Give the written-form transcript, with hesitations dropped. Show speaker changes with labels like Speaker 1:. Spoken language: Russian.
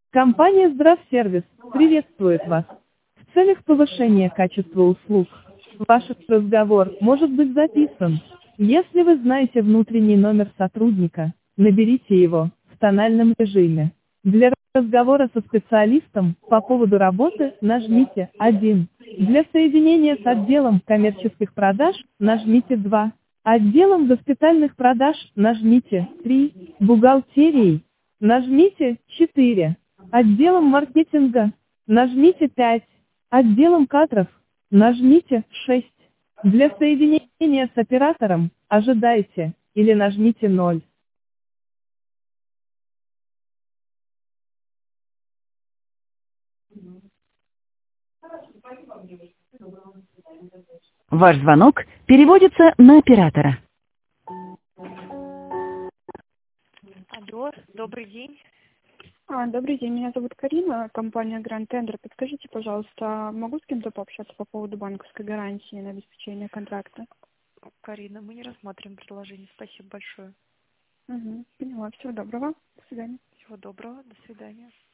Speaker 1: Компания «Здравсервис» приветствует вас. В целях повышения качества услуг, ваш разговор может быть записан. Если вы знаете внутренний номер сотрудника, наберите его в тональном режиме. Для разговора со специалистом по поводу работы нажмите 1. Для соединения с отделом коммерческих продаж нажмите 2. Отделом госпитальных продаж нажмите 3. Бухгалтерией нажмите 4. Отделом маркетинга нажмите 5. Отделом кадров нажмите 6. Для соединения с оператором ожидайте или нажмите 0.
Speaker 2: Ваш звонок переводится на оператора.
Speaker 3: Алло, добрый день.
Speaker 4: Добрый день, меня зовут Карина, компания Grand Tender. Подскажите, пожалуйста, могу с кем-то пообщаться по поводу банковской гарантии на обеспечение контракта?
Speaker 3: Карина, мы не рассматриваем предложение. Спасибо большое.
Speaker 4: Поняла. Всего доброго. До свидания.
Speaker 3: Всего доброго. До свидания.